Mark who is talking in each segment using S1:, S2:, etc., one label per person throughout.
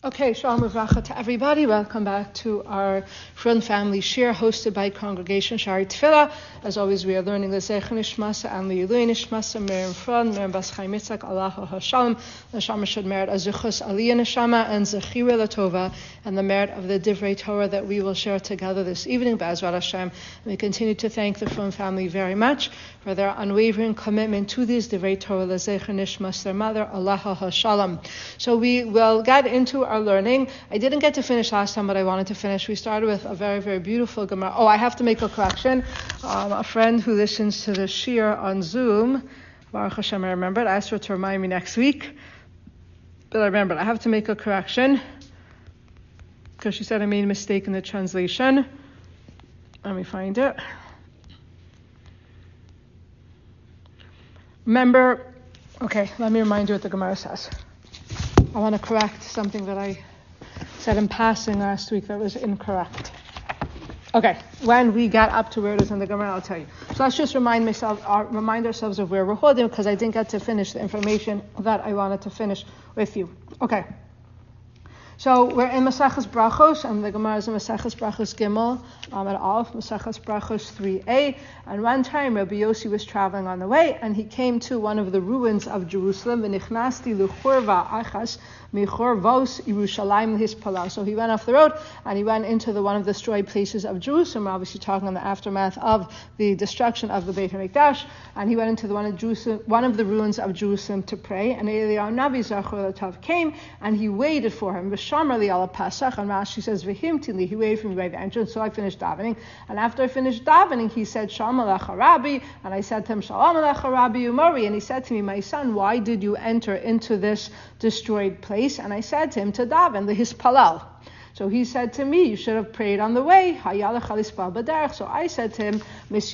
S1: Okay, Shalom Uvracha to everybody. Welcome back to our Front Family Shir hosted by Congregation Shari Tefillah. As always, we are learning the Zecher Nishmasa and the Yilui Nishmasa, Miriam Fran, Miriam Bas Chaim Yitzhak, Allah HaShalom. The Neshama should merit Azuchus Aliyah Neshama and Zechira Latova, and the merit of the Divrei Torah that we will share together this evening, B'ezrat Hashem. And we continue to thank the Front family very much for their unwavering commitment to these Divrei Torah, the Zecher Nishmas, their mother, Allah HaShalom. So we will get into our learning. I didn't get to finish last time, but I wanted to finish. We started with a very, very beautiful Gemara. Oh, I have to make a correction. A friend who listens to the Shir on Zoom, Baruch Hashem, I remembered. I asked her to remind me next week, but I remembered. I have to make a correction because she said I made a mistake in the translation. Let me find it. Remember, okay, let me remind you what the Gemara says. I want to correct something that I said in passing last week that was incorrect. Okay, when we get up to where it is in the Gemara, I'll tell you. So let's just remind ourselves of where we're holding, because I didn't get to finish the information that I wanted to finish with you. Okay. So we're in Maseches Brachos, and the Gemara is in Maseches Brachos Gimel at Aleph, Maseches Brachos 3a. And one time Rabbi Yossi was traveling on the way, and he came to one of the ruins of Jerusalem. V'nichnasti luchurva achas michurvos Yerushalayim hispala. So he went off the road, and he went into one of the destroyed places of Jerusalem. We're obviously talking on the aftermath of the destruction of the Beit HaMikdash, and he went into one of the ruins of Jerusalem to pray. And Eliyahu Navi Zachor Latov came, and he waited for him. Shamar ala Pasach, and Rashi says v'himtili, he waited for me by the entrance, so I finished davening. And after I finished davening, he said Shalom alecha Rabbi, and I said to him Shalom alecha Rabbi Umari, and he said to me, my son, why did you enter into this destroyed place? And I said to him, to daven the hispalal. So he said to me, you should have prayed on the way. So I said to him,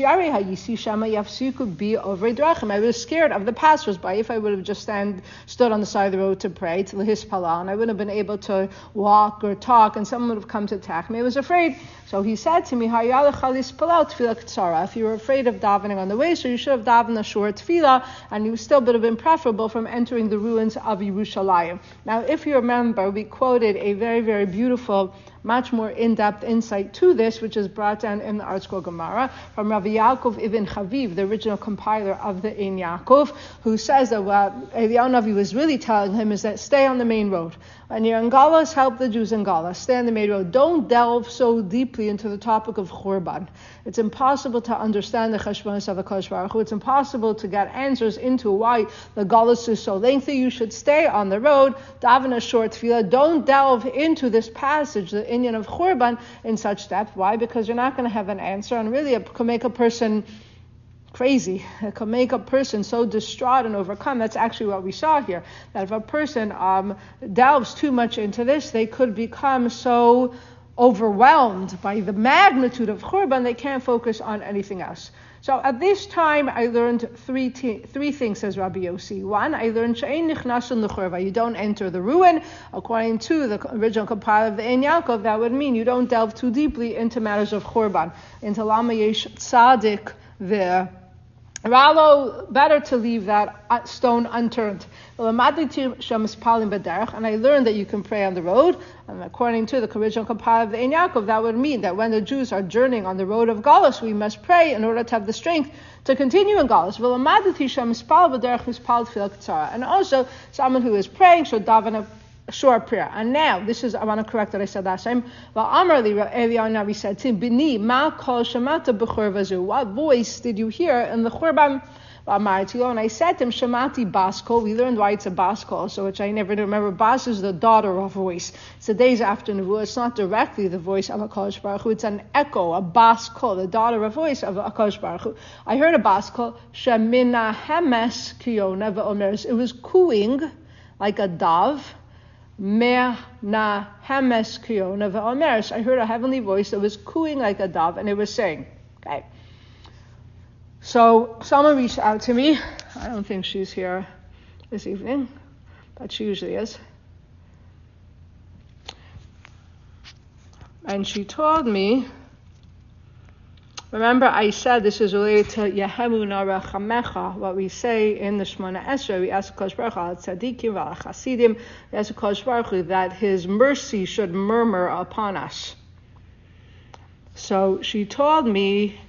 S1: I was scared of the passers-by if I would have just stood on the side of the road to pray to the hispala, and I wouldn't have been able to walk or talk, and someone would have come to attack me. I was afraid. So he said to me, if you were afraid of davening on the way, so you should have davened a short tefillah, and you still would have been preferable from entering the ruins of Yerushalayim. Now, if you remember, we quoted a very, very beautiful, much more in-depth insight to this, which is brought down in the ArtScroll Gemara from Rabbi Yaakov ibn Chaviv, the original compiler of the Ein Yaakov, who says that what Eliyahu Navi was really telling him is that stay on the main road. When you're in Galus, help the Jews in Galus. Stay on the main road. Don't delve so deeply into the topic of Churban. It's impossible to understand the Cheshbonos of the Kodesh Baruch Hu. It's impossible to get answers into why the Galus is so lengthy. You should stay on the road, daven a short tefillah. Don't delve into this passage, the inyan of Churban, in such depth. Why? Because you're not going to have an answer, and really it can make a person crazy. It can make a person so distraught and overcome. That's actually what we saw here. That if a person delves too much into this, they could become so overwhelmed by the magnitude of Churban, they can't focus on anything else. So at this time, I learned three things, says Rabbi Yossi. One, I learned she'ein nichnasun l'churva. You don't enter the ruin. According to the original compiler of the Ein Yaakov, that would mean you don't delve too deeply into matters of Churban. Into lama yesh tzaddik there. Ralo, better to leave that stone unturned. And I learned that you can pray on the road. And according to the original compiler of the Ein Yaakov, that would mean that when the Jews are journeying on the road of Galus, we must pray in order to have the strength to continue in Galus. And also, someone who is praying should daven a short prayer. And now, I want to correct what I said last time. Eliyahu Navi said to him, Bini, ma kol shamata b'chur vazu. What voice did you hear in the Churban? And I said to him, Shamati Baskol. We learned why it's a Baskol, so which I never remember. Bas is the daughter of voice. It's the days after Nevuah. It's not directly the voice of HaKadosh Baruch Hu. It's an echo, a Baskol, the daughter of voice of HaKadosh Baruch Hu. I heard a Baskol, Shemina Hemes Kiyona Ve'omeres. It was cooing like a dove. I heard a heavenly voice that was cooing like a dove, and it was saying, okay. So someone reached out to me. I don't think she's here this evening, but she usually is. And she told me Remember, I said this is related to Yehemu Narachamecha, what we say in the Shemona Esrei. We ask Kosh Baruch Hu al tzadikim v'al chasidim. We ask Kosh Baruch Hu that His mercy should murmur upon us. So she told me,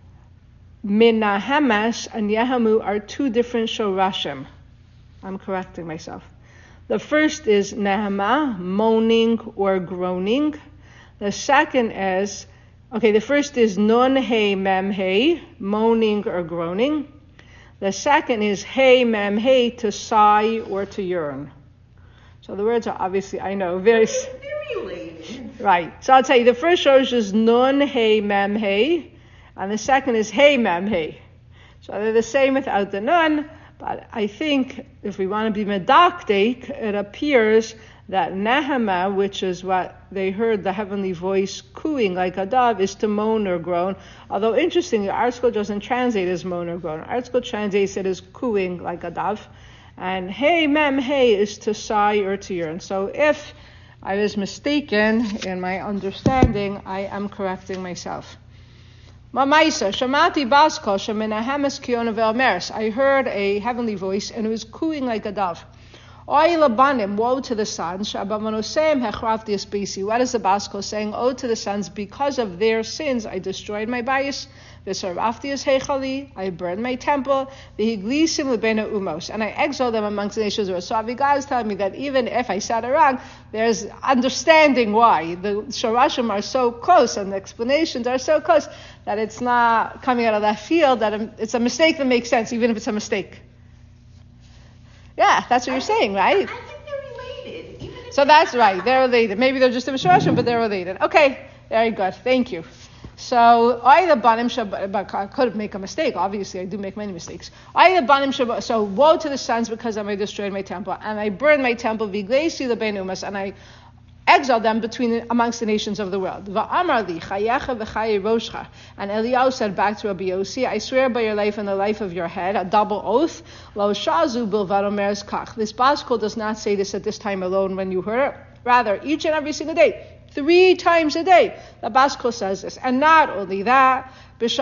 S1: Menahemes and Yehemu are two different shorashim. I'm correcting myself. The first is Nehema, moaning or groaning. The second is, the first is Nun Hey Mem Hey, moaning or groaning. The second is Hey Mem Hey, to sigh or to yearn. So the words are obviously, I know, very related. Right. So I'll tell you, the first shoresh is Nun Hey Mem Hey, and the second is Hey Mem Hey. So they're the same without the Nun, but I think if we want to be medakdik, it appears that Nehema, which is what they heard the heavenly voice cooing like a dove, is to moan or groan. Although interestingly, ArtScroll doesn't translate as moan or groan. ArtScroll translates it as cooing like a dove. And Hey Mem Hey is to sigh or to yearn. So if I was mistaken in my understanding, I am correcting myself. Mamaisa, Shamati Basko, Shemenahemes Kiona Velmeris. I heard a heavenly voice and it was cooing like a dove. Oy labanim, woe to the sons. Shabamanoseim hechrafti espesi. What is the Basko saying? Oh, to the sons, because of their sins, I destroyed my bayis. V'sarafti es heichali. I burned my temple. V'higlisim lebena umos. And I exiled them amongst the nations. So Avigail is telling me that even if I said it wrong, there's understanding why. The shorashim are so close and the explanations are so close that it's not coming out of that field, that it's a mistake that makes sense, even if it's a mistake. Yeah, that's what you're saying, right?
S2: I think they're related.
S1: So that's right, they're related. Maybe they're just a shorashim, but they're related. Okay, very good, thank you. So, I could make a mistake. Obviously, I do make many mistakes. So, woe to the sons because I destroyed my temple, and I burned my temple, viglesi lebein umas, and I exiled them amongst the nations of the world. Va'amar li chayecha v'chaye roshcha. And Eliyahu said back to Rabbi Yossi, I swear by your life and the life of your head, a double oath. Lo shazu bilvad omeres kach. This Baskol does not say this at this time alone when you heard it. Rather, each and every single day. 3 times a day, the Baskol says this. And not only that, and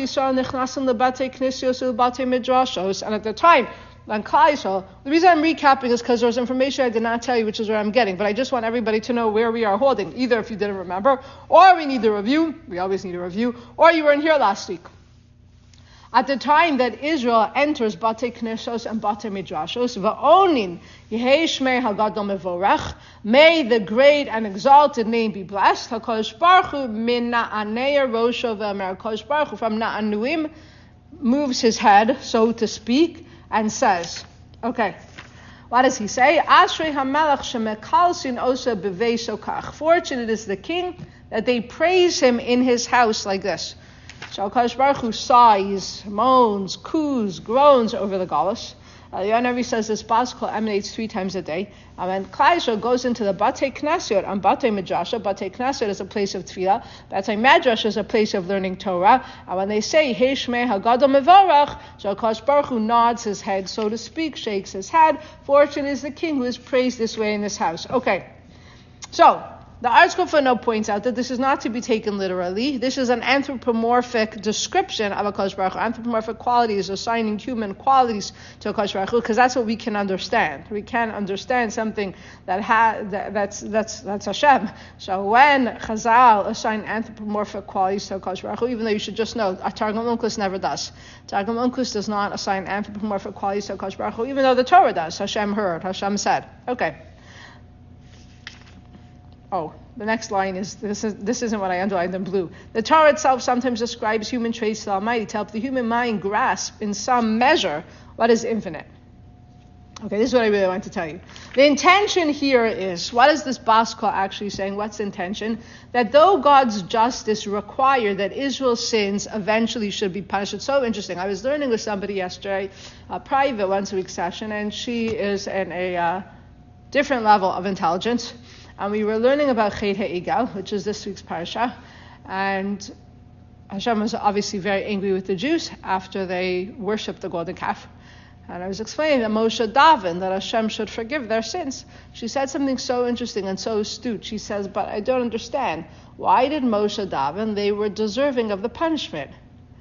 S1: at the time, when Klal Yisrael, the reason I'm recapping is because there's information I did not tell you, which is where I'm getting, but I just want everybody to know where we are holding, either if you didn't remember, or we need a review, we always need a review, or you weren't here last week. At the time that Israel enters Batei Knessos and Batei Midrashos, Va'onin Yehei Shmei HaGadol Mevorach, may the great and exalted name be blessed. HaKadosh Baruch Hu min Na'anei Rosho Ve'amer. HaKadosh Baruch Hu from Na'anuim moves his head, so to speak, and says, okay, what does he say? Ashrei HaMelech Shemekalsin Osa B'vei Sokach. Fortunate is the king that they praise him in his house like this. So HaKadosh Baruch Hu sighs, moans, coos, groans over the galus. The Yonavi says this Baskol emanates 3 times a day. And when Klal Yisrael goes into the Batei Knesset and Batei Midrash, Batei Knesset is a place of tefillah, Batei Midrash is a place of learning Torah. And when they say Hei Shmei HaGadol Mevorach, so HaKadosh Baruch Hu nods his head, so to speak, shakes his head. Fortunate is the king who is praised this way in this house. Okay, so the ArtScroll footnote points out that this is not to be taken literally. This is an anthropomorphic description of HaKadosh Baruch Hu. Anthropomorphic qualities, assigning human qualities to HaKadosh Baruch Hu, because that's what we can understand. We can understand something that's Hashem. So when Chazal assign anthropomorphic qualities to HaKadosh Baruch Hu, even though you should just know, Targum Onkelos never does. Targum Onkelos does not assign anthropomorphic qualities to HaKadosh Baruch Hu, even though the Torah does. Hashem heard, Hashem said. Okay. Oh, the next line is, this isn't what I underlined in blue. The Torah itself sometimes describes human traits to the Almighty to help the human mind grasp in some measure what is infinite. Okay, this is what I really want to tell you. The intention here is, what is this Baskol actually saying? What's the intention? That though God's justice required that Israel's sins eventually should be punished. It's so interesting. I was learning with somebody yesterday, a private once-a-week session, and she is in a different level of intelligence. And we were learning about Chet HaEgal, which is this week's parasha. And Hashem was obviously very angry with the Jews after they worshipped the golden calf. And I was explaining that Moshe davened that Hashem should forgive their sins. She said something so interesting and so astute. She says, but I don't understand. Why did Moshe daven? They were deserving of the punishment.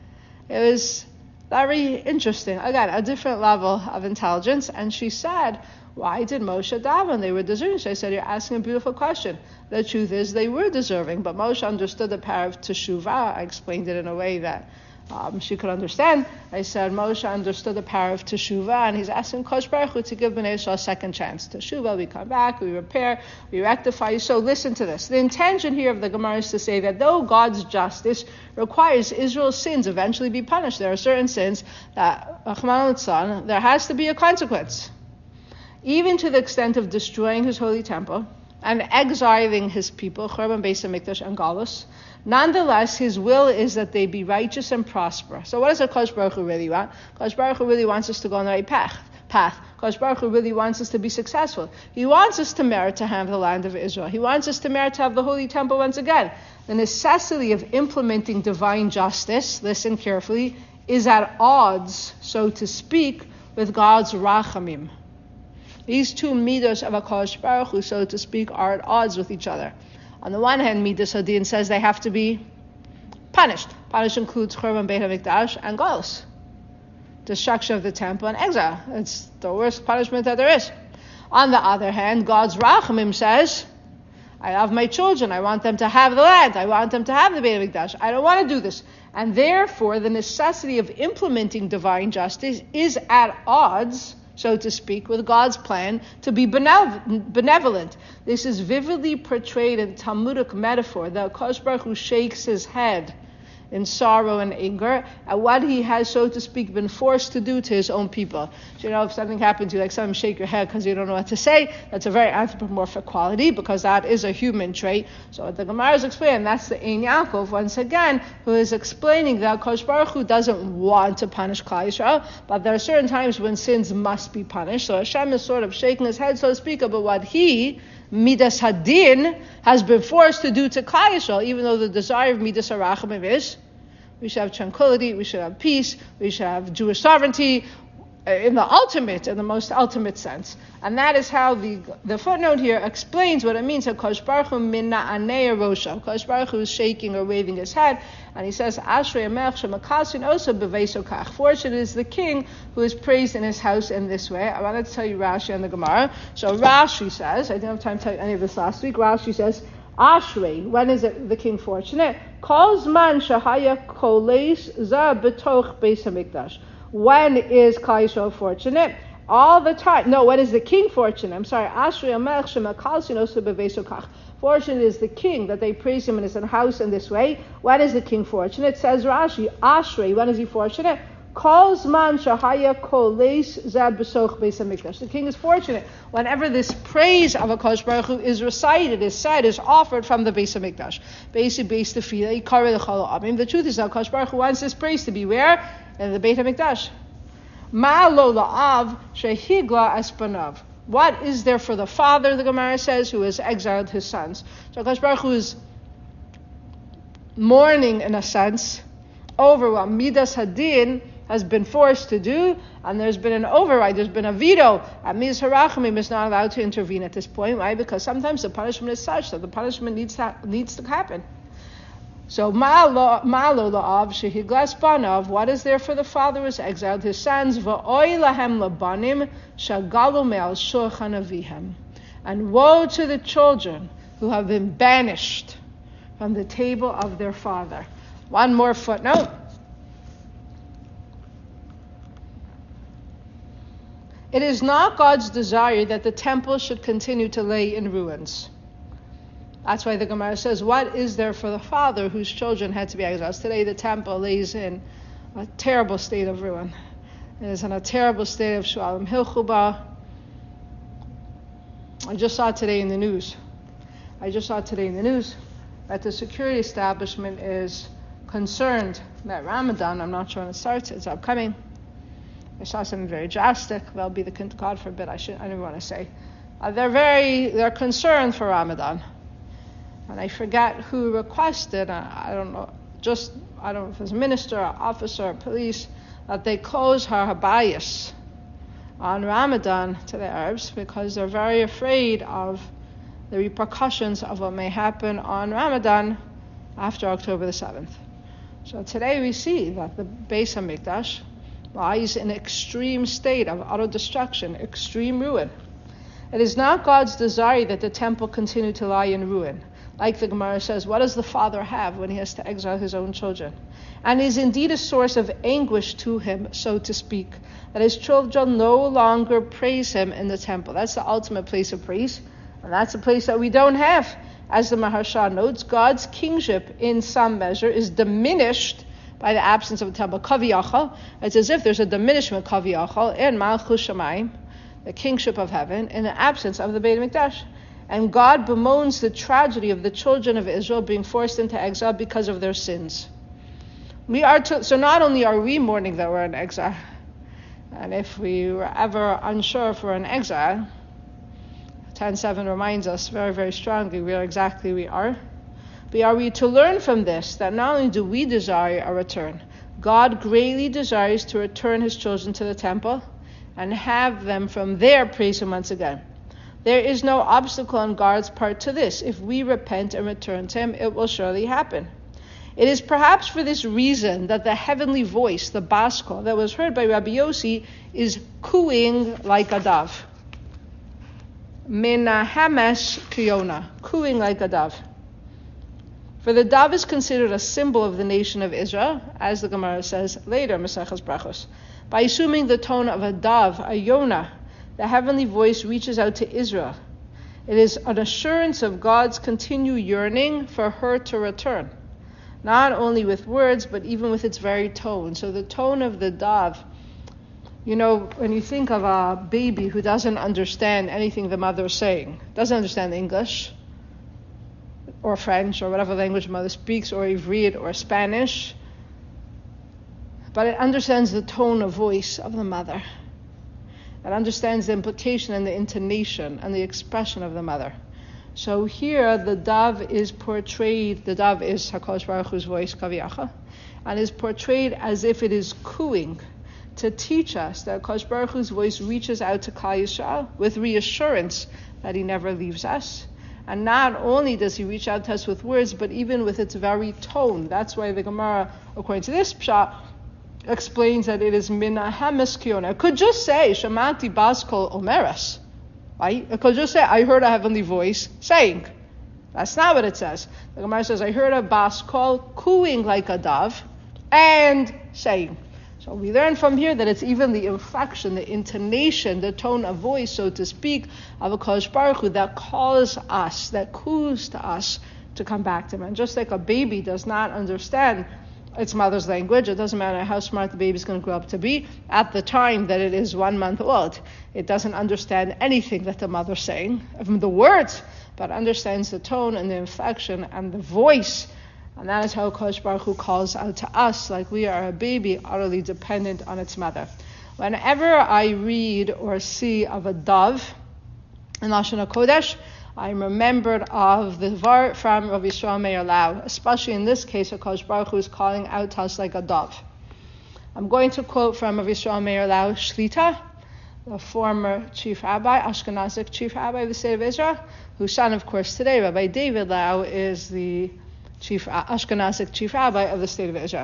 S1: It was very interesting. Again, a different level of intelligence. And she said, why did Moshe daven? They were deserving. So I said, you're asking a beautiful question. The truth is they were deserving, but Moshe understood the power of teshuvah. I explained it in a way that she could understand. I said Moshe understood the power of teshuvah, and he's asking Kosh Baruch Hu to give Bnei Yisrael a second chance. Teshuvah, we come back, we repair, we rectify. So listen to this. The intention here of the Gemara is to say that though God's justice requires Israel's sins eventually be punished, there are certain sins that, there has to be a consequence. Even to the extent of destroying his holy temple and exiling his people, Churban Beis HaMikdash and Galus. Nonetheless, his will is that they be righteous and prosper. So what does Kosh Baruch Hu really want? Kosh Baruch Hu really wants us to go on the right path. Kosh Baruch Hu really wants us to be successful. He wants us to merit to have the land of Israel. He wants us to merit to have the holy temple once again. The necessity of implementing divine justice, listen carefully, is at odds, so to speak, with God's rachamim. These two midos of HaKadosh Baruch Hu, so to speak, are at odds with each other. On the one hand, Midas Hadin says they have to be punished. Punish includes Churban Beit HaMikdash and Galus, destruction of the temple and exile. It's the worst punishment that there is. On the other hand, God's Rachamim says, I love my children. I want them to have the land. I want them to have the Beit HaMikdash. I don't want to do this. And therefore, the necessity of implementing divine justice is at odds, so to speak, with God's plan to be benevolent. This is vividly portrayed in Talmudic metaphor. The Kosh Baruch Hu shakes his head in sorrow and anger at what he has, so to speak, been forced to do to his own people. So, if something happens, you like something, shake your head because you don't know what to say. That's a very anthropomorphic quality because that is a human trait. So what the Gemara is explaining, that's the Ein Yaakov, once again, who is explaining that Kosh Baruch Hu doesn't want to punish Klal Yisrael, but there are certain times when sins must be punished. So Hashem is sort of shaking his head, so to speak, about what he, Midas Hadin, has been forced to do to Klal Yisrael, even though the desire of Midas HaRachamim is we should have tranquility, we should have peace, we should have Jewish sovereignty in the most ultimate sense. And that is how the footnote here explains what it means. Kosh Baruch Hu min na'anei rosha. Kosh Baruch Hu is shaking or waving his head, and he says, Ashrei HaMelech shemakasin oso b'veiso kach. Fortunate is the king who is praised in his house in this way. I wanted to tell you Rashi and the Gemara. So Rashi says, I didn't have time to tell you any of this last week. Rashi says, Ashrei, when is it the king fortunate? Kol zman shahaya koles za betoch Beis HaMikdash. When is Klal Yisrael fortunate? All the time. No, when is the king fortunate? I'm sorry. Ashrei HaMelech shemakasin oso b'veiso kach. Fortunate is the king that they praise him in his house in this way. When is the king fortunate? Says Rashi, Ashrei, when is he fortunate? Kol zman shahaya koles zad b'soch Beis HaMikdash. The king is fortunate whenever this praise of HaKadosh Baruch Hu is recited, is said, is offered from the Beis HaMikdash. Beis Tefillah, Yikare L'chol Ha'amim. The truth is that HaKadosh Baruch Hu wants this praise to be where? In the Beit HaMikdash. Ma lo la'av shehigla espanav. What is there for the father, the Gemara says, who has exiled his sons? So HaKadosh Baruch Hu is mourning, in a sense, over what Midas Hadin has been forced to do, and there's been an override, there's been a veto, and Midas HaRachamim is not allowed to intervene at this point. Why? Because sometimes the punishment is such that the punishment needs to happen. So, Ma'alo la'av shehiglas banav, what is there for the father who has exiled his sons? V'oi lahem labanim shagalu me'al shulchan avihem. And woe to the children who have been banished from the table of their father. One more footnote. It is not God's desire that the temple should continue to lay in ruins. That's why the Gemara says, what is there for the father whose children had to be exiled? Today the temple lays in a terrible state of ruin. It is in a terrible state of shu'alim hilchuba. I just saw today in the news that the security establishment is concerned that Ramadan, I'm not sure when it starts, it's upcoming. I saw something very drastic. That'll be God forbid, I don't want to say. They're concerned for Ramadan. And I forget who requested, I don't know if it was a minister, or officer, or police, that they close her habayis on Ramadan to the Arabs because they're very afraid of the repercussions of what may happen on Ramadan after October the 7th. So today we see that the Beis HaMikdash lies in an extreme state of utter destruction, extreme ruin. It is not God's desire that the temple continue to lie in ruin. Like the Gemara says, what does the father have when he has to exile his own children? And is indeed a source of anguish to him, so to speak, that his children no longer praise him in the temple. That's the ultimate place of praise, and that's a place that we don't have. As the Maharsha notes, God's kingship in some measure is diminished by the absence of the temple. Kaviyachal, it's as if there's a diminishment, Kaviyachal, in Malchus Shamayim, the kingship of heaven, in the absence of the Beit HaMikdash. And God bemoans the tragedy of the children of Israel being forced into exile because of their sins. So not only are we mourning that we're in exile, and if we were ever unsure if we're in exile, 10:7 reminds us very, very strongly where exactly we are. But are we to learn from this that not only do we desire a return, God greatly desires to return his children to the temple and have them from there praise him once again. There is no obstacle on God's part to this. If we repent and return to him, it will surely happen. It is perhaps for this reason that the heavenly voice, the Bas Kol, that was heard by Rabbi Yossi is cooing like a dove. Menahamesh Kiona, cooing like a dove. For the dove is considered a symbol of the nation of Israel, as the Gemara says later, Maseches Brachos. By assuming the tone of a dove, a Yonah, the heavenly voice reaches out to Israel. It is an assurance of God's continued yearning for her to return, not only with words, but even with its very tone. So the tone of the dove, when you think of a baby who doesn't understand anything the mother is saying, doesn't understand English or French or whatever language mother speaks, or Ivrit or Spanish, but it understands the tone of voice of the mother. It understands the implication and the intonation and the expression of the mother. So here the dove is portrayed, the dove is HaKadosh Baruch Hu's voice, Kaviyacha, and is portrayed as if it is cooing to teach us that HaKadosh Baruch Hu's voice reaches out to Klal Yisrael with reassurance that he never leaves us. And not only does he reach out to us with words, but even with its very tone. That's why the Gemara, according to this pshat, explains that it is Menahamesh Kiona. It could just say, Shamati Bas Kol Omeres. Right? It could just say, I heard a heavenly voice saying. That's not what it says. The Gemara says, I heard a Bas Kol cooing like a dove and saying. So we learn from here that it's even the inflection, the intonation, the tone of voice, so to speak, of HaKadosh Baruch Hu that calls us, that coos to us to come back to him. And just like a baby does not understand its mother's language, it doesn't matter how smart the baby is going to grow up to be, at the time that it is 1 month old, it doesn't understand anything that the mother's saying, even the words, but understands the tone and the inflection and the voice. And that is how HaKadosh Baruch Hu calls out to us, like we are a baby utterly dependent on its mother. Whenever I read or see of a dove in Lashon HaKodesh, I'm remembered of the Dvar from Rav Yisrael Meir Lau, especially in this case, HaKadosh Baruch Hu is calling out to us like a dove. I'm going to quote from Rav Yisrael Meir Lau Shlita, the former chief rabbi, Ashkenazic chief rabbi of the state of Israel, whose son, of course, today, Rabbi David Lau, is the Ashkenazic chief rabbi of the state of Israel.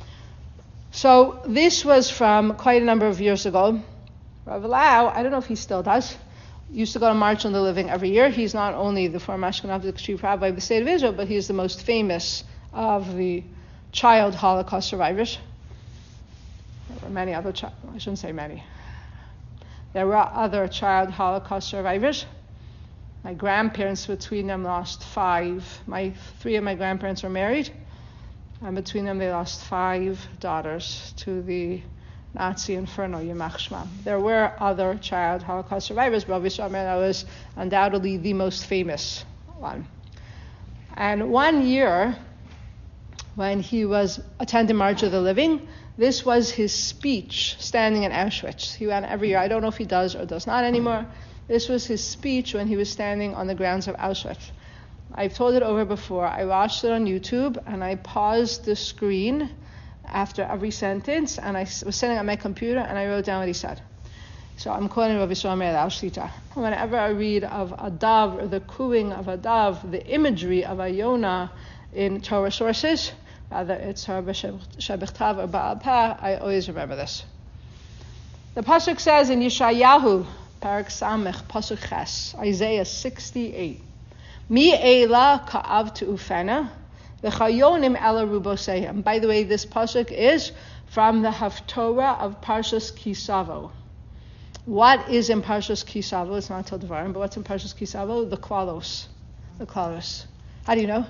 S1: So this was from quite a number of years ago. Rav Lau, I don't know if he still does, used to go to March on the Living every year. He's not only the former Ashkenazic chief rabbi of the state of Israel, but he's the most famous of the child Holocaust survivors. There were many other I shouldn't say many. There were other child Holocaust survivors. My grandparents, between them, lost 5. 3 of my grandparents were married, and between them they lost 5 daughters to the Nazi inferno, Yimach Shmam. There were other child Holocaust survivors, but Rav Yisrael Meir Lau was undoubtedly the most famous one. And one year, when he was attending March of the Living, this was his speech standing in Auschwitz. He went every year. I don't know if he does or does not anymore. This was his speech when he was standing on the grounds of Auschwitz. I've told it over before. I watched it on YouTube, and I paused the screen after every sentence, and I was sitting at my computer, and I wrote down what he said. So I'm quoting Rabbi Yisrael Meir Lau Shlita. Whenever I read of a dove, or the cooing of a dove, the imagery of a Yonah in Torah sources, whether it's her Shebichtav or Baal Peh, I always remember this. The pasuk says in Yeshayahu, Parak Samech, pasuk Ches, Isaiah 68, Mi Eila Ka'av Tu'ufena, V'chayonim Ela Rubosehem. By the way, this pasuk is from the Haftorah of Parshas Kisavo. What is in Parshas Kisavo? It's not until Devarim, but what's in Parshas Kisavo? The Klalos. The Klalos. How do you know?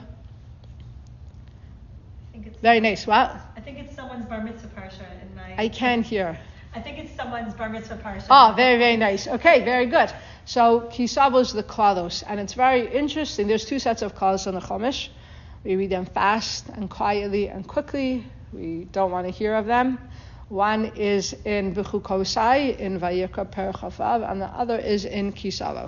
S3: I think it's
S1: Very nice. What?
S3: I think it's someone's bar mitzvah parsha in my.
S1: I can't hear.
S3: I think it's someone's bar mitzvah parsha.
S1: Oh, very, very nice. Okay, very good. So Kisavo is the Klalos, and it's very interesting. There's two sets of Klalos in the Chumash. We read them fast and quietly and quickly. We don't want to hear of them. One is in B'chukosai, in Vayikra Perek Chavav, and the other is in Kisavo.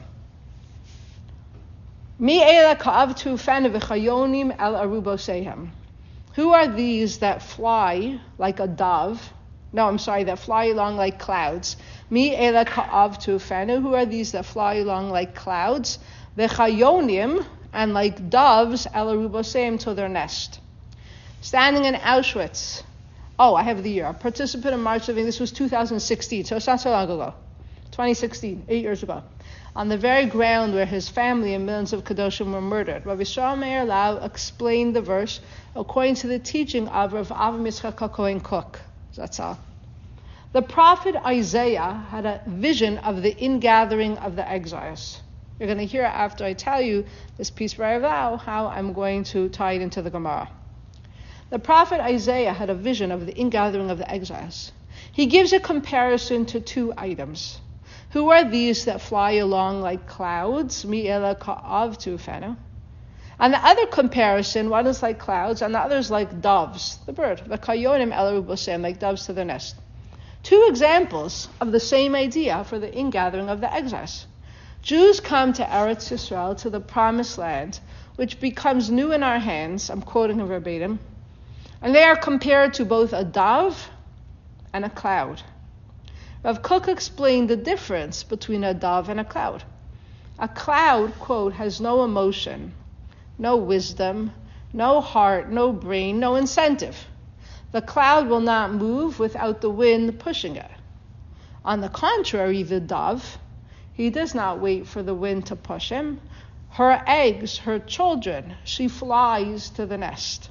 S1: Mi ela ka'avtu fen v'chayonim el arubosehem. Who are these that fly like a dove? That fly along like clouds. Mi ela ka'avtu fenu. Who are these that fly along like clouds? V'chayonim, and like doves, el arubosehem, to their nest. Standing in Auschwitz. Oh, I have the year. A participant in March Living. This was 2016, so it's not so long ago. 2016, 8 years ago. On the very ground where his family and millions of Kedoshim were murdered. Rabbi Yisrael Meir Lau explained the verse according to the teaching of Rav Avram Yitzchak HaKohen Kook. That's all. The prophet Isaiah had a vision of the ingathering of the exiles. You're going to hear after I tell you this piece by Rav Lau how I'm going to tie it into the Gemara. The prophet Isaiah had a vision of the ingathering of the exiles. He gives a comparison to two items. Who are these that fly along like clouds? Mi ela ka'av tu'ufenu. And the other comparison, one is like clouds, and the other is like doves, the bird. V'kayonim ela rubosem, like doves to their nest. Two examples of the same idea for the ingathering of the exiles. Jews come to Eretz Yisrael, to the promised land, which becomes new in our hands. I'm quoting him verbatim. And they are compared to both a dove and a cloud. Rav Kook explained the difference between a dove and a cloud. A cloud, quote, has no emotion, no wisdom, no heart, no brain, no incentive. The cloud will not move without the wind pushing it. On the contrary, the dove, he does not wait for the wind to push him. Her eggs, her children, she flies to the nest.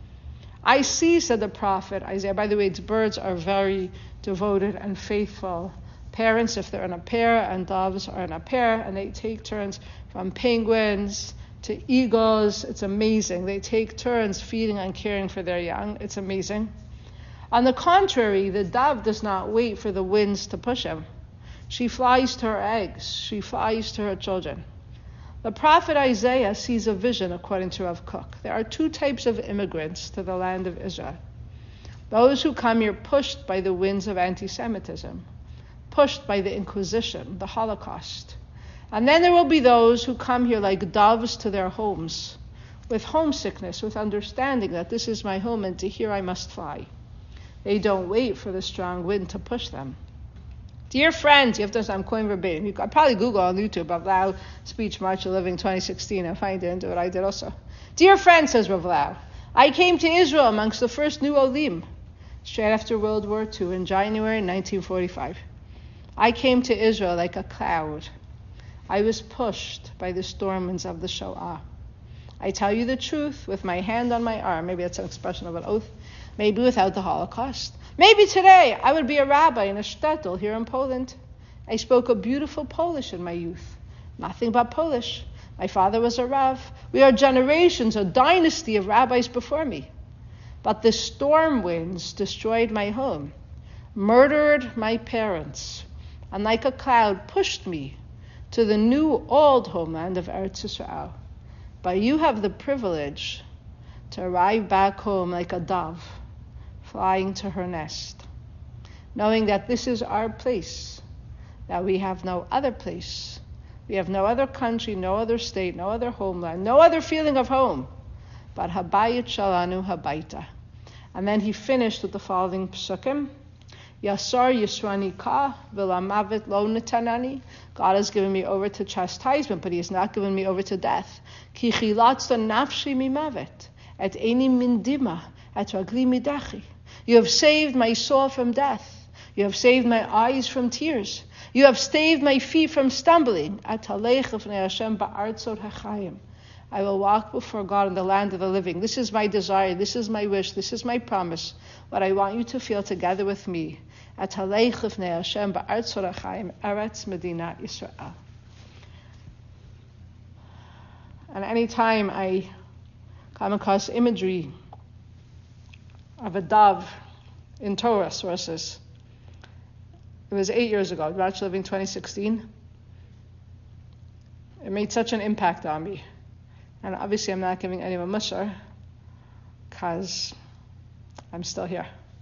S1: I see, said the prophet Isaiah. By the way, birds are very devoted and faithful parents if they're in a pair, and doves are in a pair, and they take turns from penguins to eagles. It's amazing. They take turns feeding and caring for their young. It's amazing. On the contrary, the dove does not wait for the winds to push him. She flies to her eggs. She flies to her children. The prophet Isaiah sees a vision according to Rav Kook. There are two types of immigrants to the land of Israel. Those who come here pushed by the winds of anti-Semitism, pushed by the Inquisition, the Holocaust. And then there will be those who come here like doves to their homes, with homesickness, with understanding that this is my home and to here I must fly. They don't wait for the strong wind to push them. Dear friends, you have to understand, I'm quoting verbatim. You could probably Google on YouTube Rav Lau speech March of Living 2016 and find it and do what I did also. Dear friends, says Rav Lau, I came to Israel amongst the first new Olim, straight after World War II in January 1945. I came to Israel like a cloud. I was pushed by the storm winds of the Shoah. I tell you the truth with my hand on my arm. Maybe that's an expression of an oath. Maybe without the Holocaust. Maybe today I would be a rabbi in a shtetl here in Poland. I spoke a beautiful Polish in my youth. Nothing but Polish. My father was a Rav. We are generations, a dynasty of rabbis before me. But the storm winds destroyed my home, murdered my parents, and like a cloud pushed me to the new old homeland of Eretz Yisrael. But you have the privilege to arrive back home like a dove, flying to her nest, knowing that this is our place, that we have no other place. We have no other country, no other state, no other homeland, no other feeling of home, but Habayit Shalanu Habaita. And then he finished with the following psukim. Yasar Yisrani Ka Vilamavet Lo Netanani. God has given me over to chastisement, but He has not given me over to death. Ki chilatzta nafshi mimavet, et eni min dima, et ragli midachi. You have saved my soul from death. You have saved my eyes from tears. You have saved my feet from stumbling. At halech v'nei Hashem ba'artzot hachayim. I will walk before God in the land of the living. This is my desire. This is my wish. This is my promise. What I want you to feel together with me. At halech v'nei Hashem ba'artzot hachayim, Eretz Medina Yisrael. And any time I come across imagery of a dove in Torah sources, it was 8 years ago, Dratch Living 2016. It made such an impact on me. And obviously I'm not giving anyone mussar because I'm still here.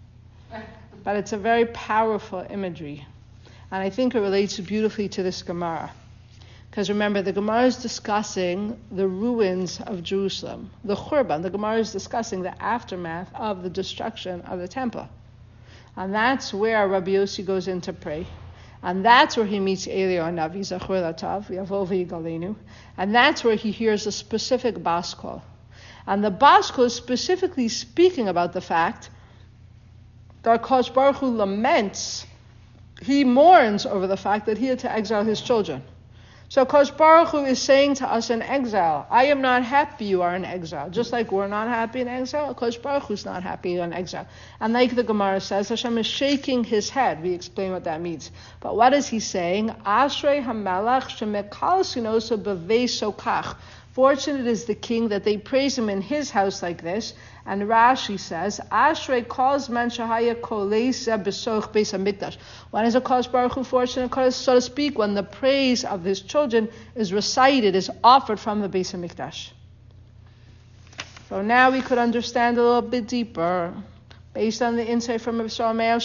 S1: But it's a very powerful imagery. And I think it relates beautifully to this Gemara. Because remember, the Gemara is discussing the ruins of Jerusalem. The Churban, the Gemara is discussing the aftermath of the destruction of the temple. And that's where Rabbi Yossi goes in to pray. And that's where he meets Eliyahu Hanavi, Zachor Latav, Yavo V'Yigalenu. And that's where he hears a specific bas kol. And the bas kol is specifically speaking about the fact that Akash Baruch Hu laments, he mourns over the fact that he had to exile his children. So Akash Baruch Hu is saying to us in exile, I am not happy you are in exile. Just like we're not happy in exile, Akash Baruch Hu is not happy in exile. And like the Gemara says, Hashem is shaking his head. We explain what that means. But what is he saying? Ashrei hamelach shemekal sinoso b'veiso kach. Fortunate is the king that they praise him in his house like this. And Rashi says, Ashrei calls man shahaya koleisa besoch beis hamikdash. When is a Akash Baruch Hu fortunate, so to speak? When the praise of his children is recited, is offered from the Beis Hamikdash. So now we could understand a little bit deeper, based on the insight from Rabbi Yisrael Meir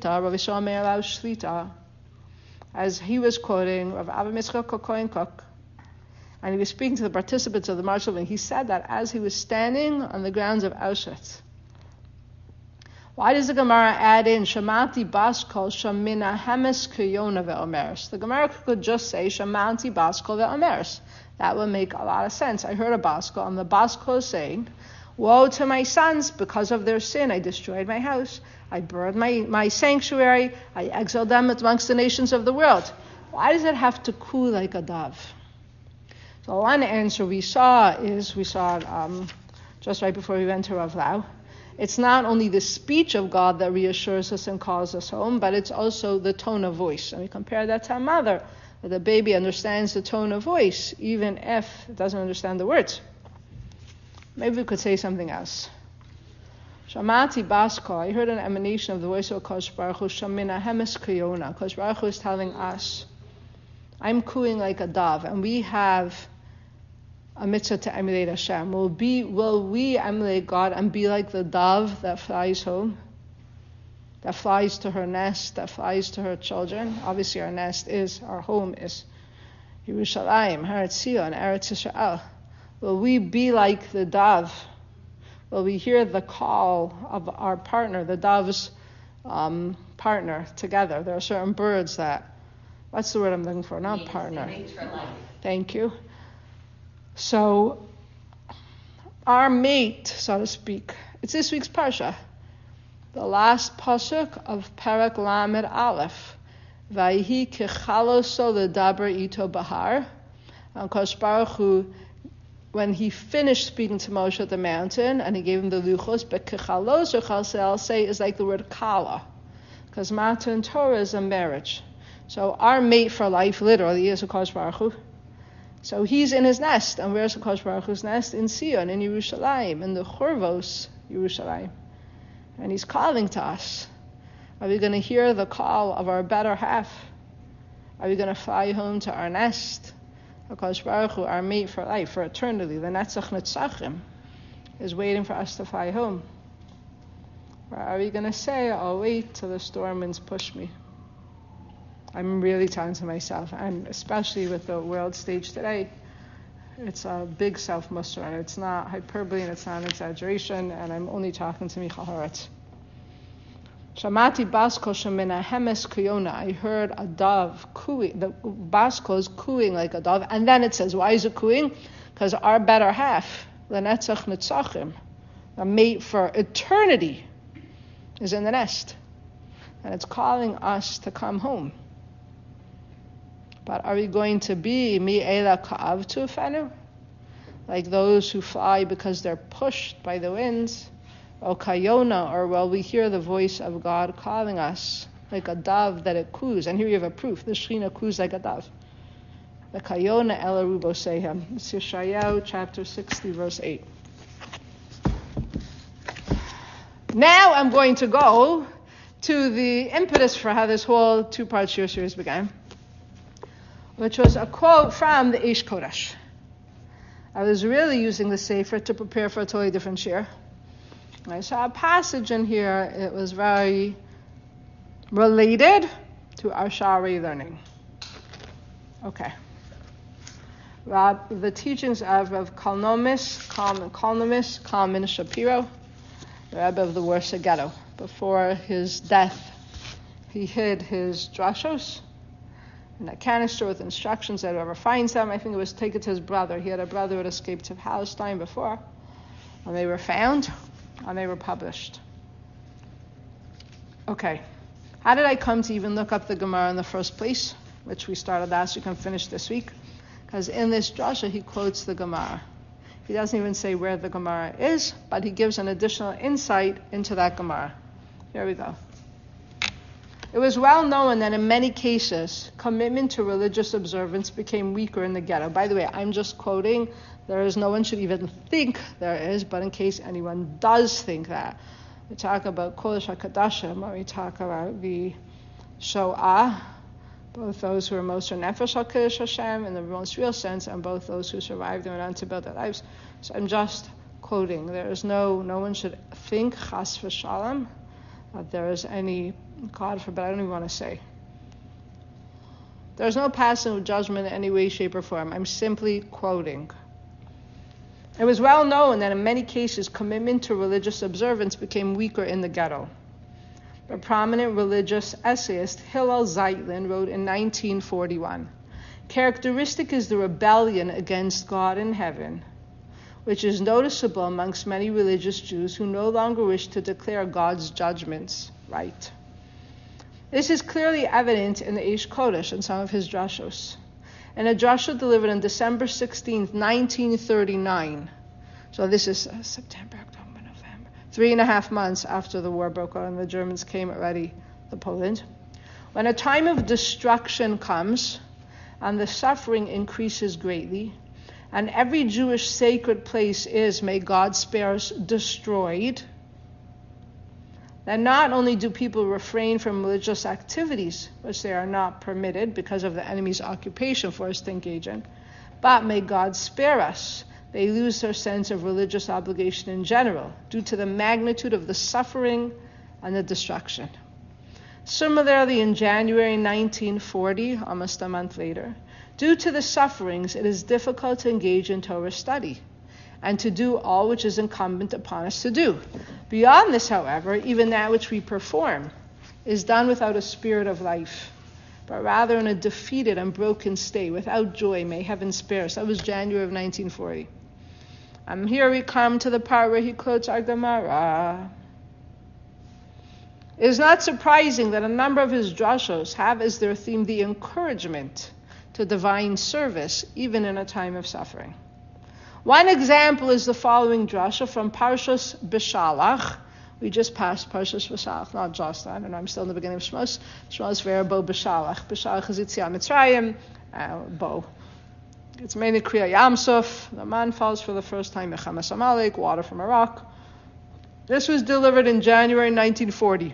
S1: Shlita, as he was quoting Rav Abba Mitzchak Kohen Kook. And he was speaking to the participants of the March of, and he said that as he was standing on the grounds of Auschwitz. Why does the Gemara add in Shamati Bas Kol Shamina Hemes Kiyona Ve'omeres? The Gemara could just say Shamati Bas Kol Ve'omeres. That would make a lot of sense. I heard a Bas Kol, and the Bas Kol is saying, woe to my sons, because of their sin I destroyed my house, I burned my sanctuary, I exiled them amongst the nations of the world. Why does it have to coo like a dove? So one answer we saw just right before we went to Rav Lau. It's not only the speech of God that reassures us and calls us home, but it's also the tone of voice. And we compare that to a mother, that the baby understands the tone of voice, even if it doesn't understand the words. Maybe we could say something else. Shamati Basko, I heard an emanation of the voice of Akash Baruch Hu, Shamina Hemes Kiyona. Akash Baruch Hu is telling us, I'm cooing like a dove, and we have a mitzvah to emulate Hashem. Will we emulate God and be like the dove that flies home, that flies to her nest, that flies to her children? Obviously our home is Yerushalayim, Eretz Sion, Eretz Yisrael. Will we be like the dove? Will we hear the call of our partner, the dove's partner, together? There are certain birds that, what's the word I'm looking for? Not partner. Thank you. So, our mate, so to speak, it's this week's parsha, the last pasuk of Perek Lamed Aleph. Vayhi kechaloso ledaber ito bahar. And Akash Baruch Hu, when he finished speaking to Moshe at the mountain, and he gave him the luchos, but kechaloso chasel say is like the word kala, because Matan Torah is a marriage. So our mate for life literally is Akash Baruch Hu. So he's in his nest. And where's Akash Baruch Hu's nest? In Sion, in Yerushalayim, in the Churvos Yerushalayim. And he's calling to us. Are we going to hear the call of our better half? Are we going to fly home to our nest? Akash Baruch Hu, our mate for life, for eternity, the Netzach Netzachim, is waiting for us to fly home. Or are we going to say, I'll wait till the storm winds push me? I'm really talking to myself, and especially with the world stage today, it's a big self-muster, and it's not hyperbole, and it's not an exaggeration, and I'm only talking to Michal Haaretz. Shamati baskol shemina hemes kuyona. I heard a dove cooing. The baskol is cooing like a dove. And then it says, why is it cooing? Because our better half, lenetzach netzachim, a mate for eternity, is in the nest. And it's calling us to come home. But are we going to be mi'ela ka'avtu fenu? Like those who fly because they're pushed by the winds? O kayona, or will we hear the voice of God calling us like a dove that it coos? And here you have a proof. The Shekhinah coos like a dove. The kayona ela rubosehem. It's Yeshayahu chapter 60, verse 8. Now I'm going to go to the impetus for how this whole two-part shir series began, which was a quote from the Eish Kodesh. I was really using the Sefer to prepare for a totally different shir. I saw a passage in here. It was very related to our Shari learning. Okay. The teachings of Rav Kalman Shapiro, the Rebbe of the Warsaw Ghetto. Before his death, he hid his drashos in a canister with instructions that whoever finds them, I think it was take it to his brother. He had a brother who had escaped to Palestine before. And they were found, and they were published. Okay. How did I come to even look up the Gemara in the first place? Which we started last week and finished this week. Because in this drasha, he quotes the Gemara. He doesn't even say where the Gemara is, but he gives an additional insight into that Gemara. Here we go. It was well known that in many cases, commitment to religious observance became weaker in the ghetto. By the way, I'm just quoting. No one should even think there is, but in case anyone does think that. We talk about Kodesh HaKadashim, when we talk about the Shoah, both those who are most nefesh HaKadosh Hashem in the most real sense, and both those who survived and went on to build their lives. So I'm just quoting. No one should think, chas v'shalom, that there is any, God forbid, I don't even want to say. There's no passing of judgment in any way, shape, or form. I'm simply quoting. It was well known that in many cases, commitment to religious observance became weaker in the ghetto. A prominent religious essayist, Hillel Zeitlin, wrote in 1941, "Characteristic is the rebellion against God in heaven, which is noticeable amongst many religious Jews who no longer wish to declare God's judgments right. This is clearly evident in the Eish Kodesh and some of his drashos. In a drasha delivered on December 16, 1939, so this is September, October, November, 3.5 months after the war broke out and the Germans came already to Poland. When a time of destruction comes and the suffering increases greatly, and every Jewish sacred place is, may God spare us, destroyed, then not only do people refrain from religious activities, which they are not permitted because of the enemy's occupation for us to engage in, but may God spare us, they lose their sense of religious obligation in general due to the magnitude of the suffering and the destruction. Similarly, in January 1940, almost a month later, due to the sufferings, it is difficult to engage in Torah study and to do all which is incumbent upon us to do. Beyond this, however, even that which we perform is done without a spirit of life, but rather in a defeated and broken state, without joy. May heaven spare us. That was January of 1940. And here we come to the part where he quotes our Gemara. It is not surprising that a number of his drashos have as their theme the encouragement to divine service, even in a time of suffering. One example is the following drasha from Parshas Beshalach. We just passed Parshas Beshalach, not just, I don't know, I'm still in the beginning of Shmos. Shmos Ver Bo Beshalach. Beshalach is Yetziat Mitzrayim, Bo. It's mainly Kriya Yamsuf. The man falls for the first time, Mechamas Amalek, water from Iraq. This was delivered in January 1940.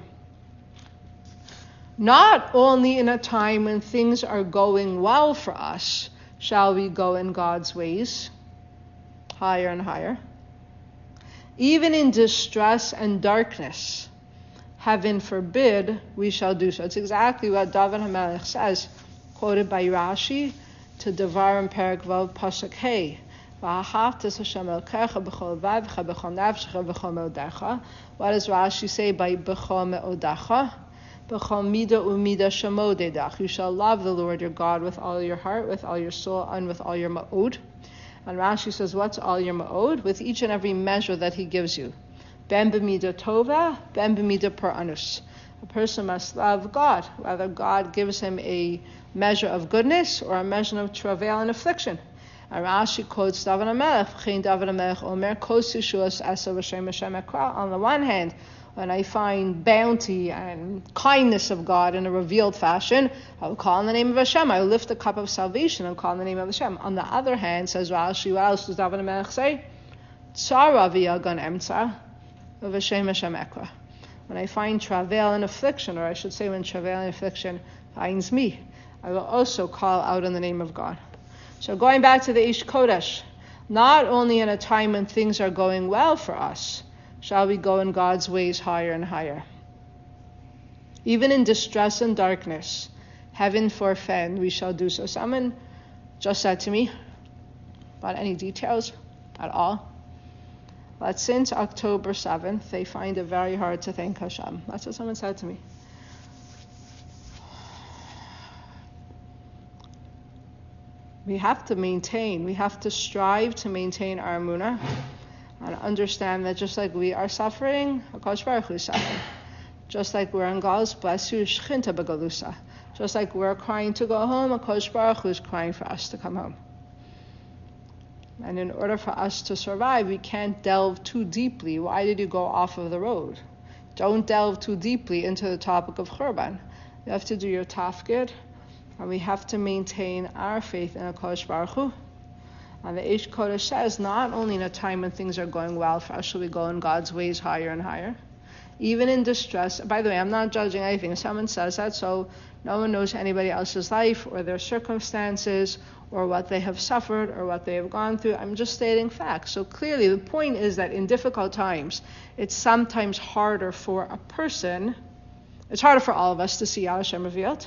S1: Not only in a time when things are going well for us shall we go in God's ways, higher and higher. Even in distress and darkness, heaven forbid, we shall do so. It's exactly what David HaMelech says, quoted by Rashi, to Devarim Perek Vav Pasuk Hey. What does Rashi say by b'chol me'odacha? B'chol mida u'mida shemodedach. You shall love the Lord your God with all your heart, with all your soul, and with all your ma'od. And Rashi says, what's all your ma'od? With each and every measure that he gives you. Ben b'mida tova, ben b'mida per anus. A person must love God, whether God gives him a measure of goodness or a measure of travail and affliction. And Rashi quotes David HaMelech, V'chein David HaMelech Omer, Kos Yeshuas Asa V'Shem Hashem Ekra. On the one hand, when I find bounty and kindness of God in a revealed fashion, I will call on the name of Hashem. I will lift the cup of salvation and call on the name of Hashem. On the other hand, says Rashi, what else does David HaMelech say? Tzara v'yagan emtza v'Shem Hashem Ekra. When I find travail and affliction, or I should say when travail and affliction finds me, I will also call out in the name of God. So going back to the Ish Kodesh, not only in a time when things are going well for us, shall we go in God's ways higher and higher. Even in distress and darkness, heaven forfend, we shall do so. Someone just said to me, about any details at all, that since October 7th, they find it very hard to thank Hashem. That's what someone said to me. We have to strive to maintain our emunah and understand that just like we are suffering, HaKadosh Baruch Hu is suffering. Just like we're in God's bless you, Shechinta B'Galusa. Just like we're crying to go home, HaKadosh Baruch Hu is crying for us to come home. And in order for us to survive, we can't delve too deeply. Why did you go off of the road? Don't delve too deeply into the topic of Churban. You have to do your tafkid, and we have to maintain our faith in HaKadosh Baruch Hu. And the Ish Kodesh says, not only in a time when things are going well for us, shall we go in God's ways higher and higher. Even in distress. By the way, I'm not judging anything. Someone says that, so no one knows anybody else's life or their circumstances or what they have suffered or what they have gone through. I'm just stating facts. So clearly the point is that in difficult times, it's sometimes harder for a person, it's harder for all of us to see Yad Hashem revealed.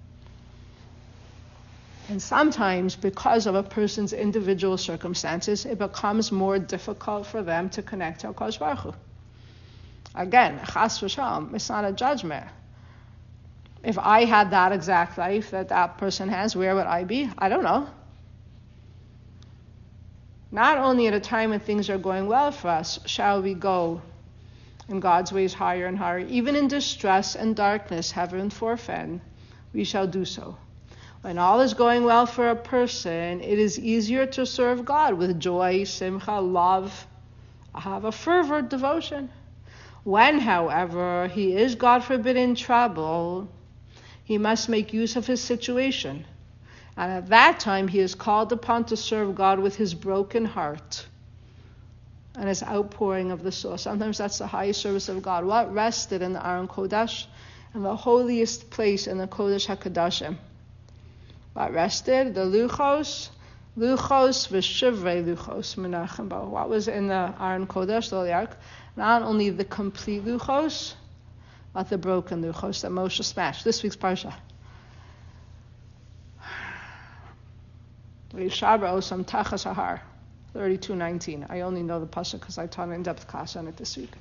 S1: And sometimes, because of a person's individual circumstances, it becomes more difficult for them to connect to HaKadosh Baruch Hu. Again, chas v'shalom, it's not a judgment. If I had that exact life that person has, where would I be? I don't know. Not only at a time when things are going well for us, shall we go in God's ways higher and higher. Even in distress and darkness, heaven forfend, we shall do so. When all is going well for a person, it is easier to serve God with joy, simcha, love, ahava, fervor, devotion. When, however, he is, God forbid, in trouble, he must make use of his situation. And at that time, he is called upon to serve God with his broken heart and his outpouring of the soul. Sometimes that's the highest service of God. What rested in the Aron Kodesh, in the holiest place in the Kodesh HaKadoshim? What rested? The luchos v'shivrei luchos menachem bo. What was in the Aron Kodesh, the Holy Ark? Not only the complete luchos, but the broken luchos that Moshe smashed. This week's parsha. V'yishaber osam tachas hahar, 32:19. I only know the pasuk because I taught an in-depth class on it this week.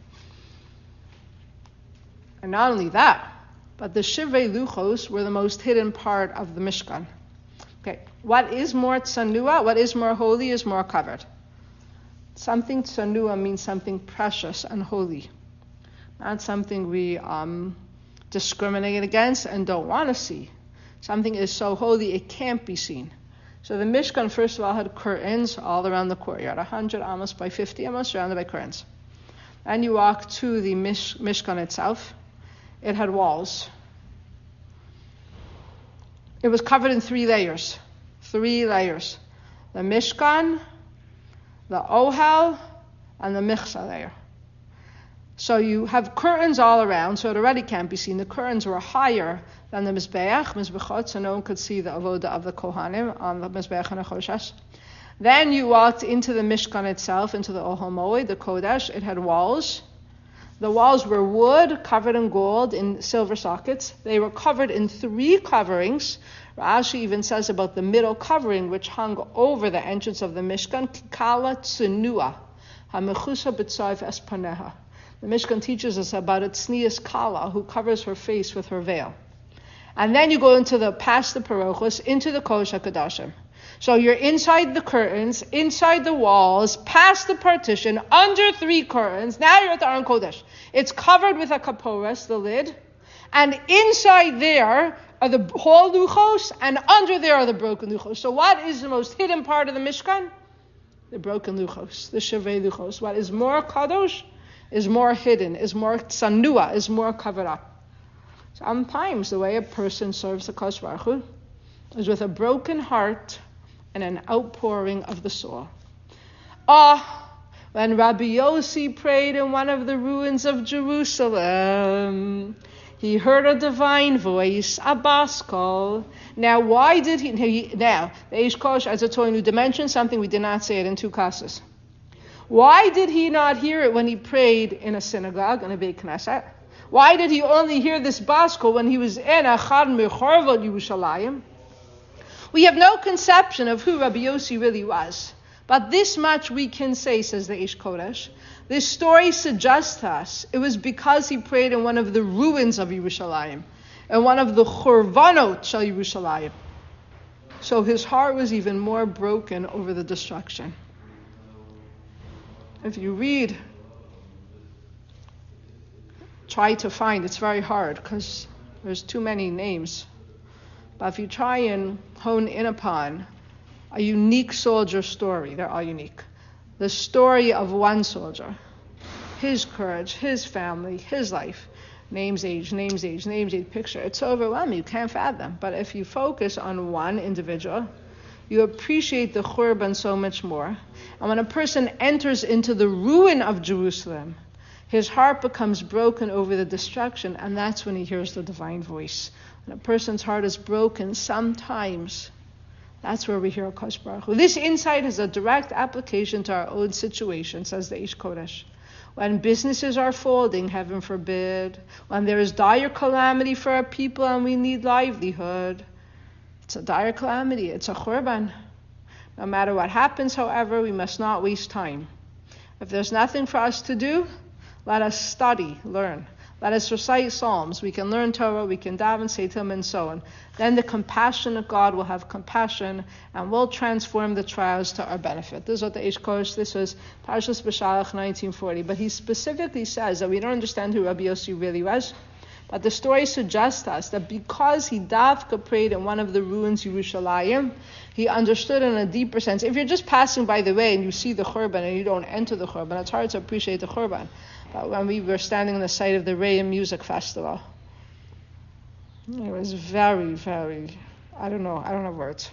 S1: And not only that, but the shivrei luchos were the most hidden part of the Mishkan. Okay, what is more tsanua, what is more holy, is more covered. Something tsanua means something precious and holy, not something we discriminate against and don't want to see. Something is so holy it can't be seen. So the Mishkan, first of all, had curtains all around the courtyard, 100 amos by 50 amos, surrounded by curtains. And you walk to the Mishkan itself. It had walls. It was covered in 3 layers. 3 layers. The Mishkan, the Ohel, and the Michsa layer. So you have curtains all around, so it already can't be seen. The curtains were higher than the Mizbechot, so no one could see the avoda of the Kohanim on the Mizbech and the Choshesh. Then you walked into the Mishkan itself, into the Ohel Moed, the Kodesh. It had walls. The walls were wood covered in gold in silver sockets. They were covered in 3 coverings. Rashi even says about the middle covering, which hung over the entrance of the Mishkan, Kala Tsunua, HaMechusa B'Tzayv Espaneha. The Mishkan teaches us about a tznius Kala, who covers her face with her veil. And then you go past the Parochos, into the Kodesh HaKadoshim. So you're inside the curtains, inside the walls, past the partition, under 3 curtains. Now you're at the Aron Kodesh. It's covered with a kaporas, the lid. And inside there are the whole luchos, and under there are the broken luchos. So what is the most hidden part of the Mishkan? The broken luchos, the shavei luchos. What is more kadosh is more hidden, is more tsanua, is more covered up. Sometimes the way a person serves the Kodesh Baruch Hu is with a broken heart and an outpouring of the soul. When Rabbi Yossi prayed in one of the ruins of Jerusalem, he heard a divine voice, a baskol. Now, why did Now, the Eish Kosh, as a Torah dimension, something we did not say it in 2 classes. Why did he not hear it when he prayed in a synagogue, in a Beit Knesset? Why did he only hear this baskol when he was in Achad Mechorvot Yerushalayim? We have no conception of who Rabbi Yossi really was. But this much we can say, says the Eish Kodesh. This story suggests to us it was because he prayed in one of the ruins of Yerushalayim, and one of the Churvanot Shel Yerushalayim. So his heart was even more broken over the destruction. If you read, try to find, it's very hard because there's too many names. But if you try and hone in upon a unique soldier story, they're all unique. The story of one soldier, his courage, his family, his life, names, age, picture. It's so overwhelming, you can't fathom. But if you focus on one individual, you appreciate the Churban so much more. And when a person enters into the ruin of Jerusalem, his heart becomes broken over the destruction, and that's when he hears the divine voice. When a person's heart is broken, sometimes that's where we hear HaKadosh Baruch Hu. This insight has a direct application to our own situation, says the Eish Kodesh. When businesses are folding, heaven forbid, when there is dire calamity for our people and we need livelihood, it's a dire calamity, it's a churban. No matter what happens, however, we must not waste time. If there's nothing for us to do, let us study, learn. Let us recite Psalms. We can learn Torah, we can daven, say Tehillim, and so on. Then the compassionate God will have compassion and will transform the trials to our benefit. This is what the Eish Kodesh, this was Parshas Beshalach 1940. But he specifically says that we don't understand who Rabbi Yossi really was. But the story suggests to us that because he davka prayed in one of the ruins Yerushalayim, he understood in a deeper sense. If you're just passing by the way and you see the Churban and you don't enter the Churban, it's hard to appreciate the Churban. But when we were standing on the site of the Re'im Music Festival, it was very, very, I don't have words.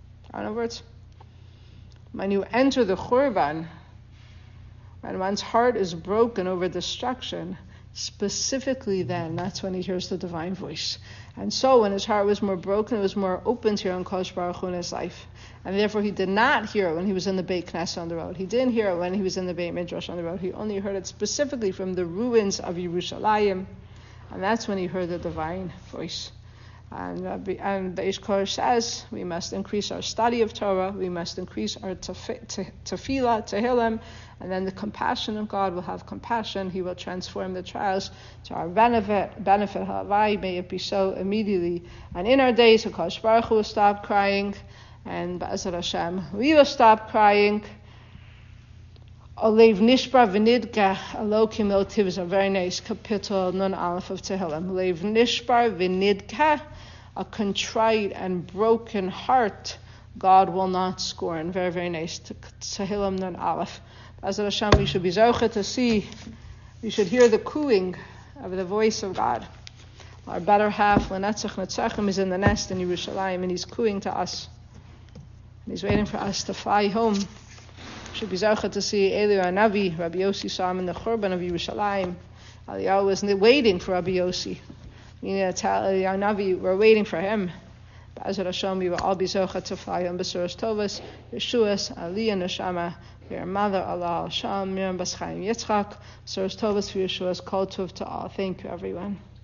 S1: When you enter the Churban, when one's heart is broken over destruction, specifically then, that's when he hears the divine voice. And so when his heart was more broken, it was more open to hear HaKadosh Baruch Hu in his life. And therefore he did not hear it when he was in the Beit Knesset on the road. He didn't hear it when he was in the Beit Midrash on the road. He only heard it specifically from the ruins of Yerushalayim. And that's when he heard the divine voice. And the Eish Kodesh says we must increase our study of Torah, we must increase our tefillah, tehillim, and then the compassion of God will have compassion. He will transform the trials to our benefit. Halavai, may it be so immediately. And in our days, HaKadosh Baruch Hu will stop crying, and B'ezrat Hashem, we will stop crying. Olev Nishbar V'nidka Elokim El Tivza, very nice, Kapitel Nun Aleph of Tehillim. Olev Nishbar V'nidka, a contrite and broken heart, God will not scorn. Very, very nice. Tehillim Nun Aleph. As Hashem, we should be zoche to see, we should hear the cooing of the voice of God. Our better half, L'netzach Netzachim, is in the nest in Yerushalayim, and he's cooing to us. And he's waiting for us to fly home. Should be zoche to see Eliyahu Navi. Rabbi Yossi saw him in the Churban of Yerushalayim. Eliyahu was waiting for Rabbi Yossi. You need to tell Eliyahu Navi, we're waiting for him. B'ezrat Hashem, we will all be zocha to fly on Besuras Tovas, Yeshuas, Aliyah, Neshama, your mother, Allah, Sham, Miriam, Bas Chaim, Yitzchak, Besuras Tovas for Yeshua's Kol Tov to all. Thank you, everyone.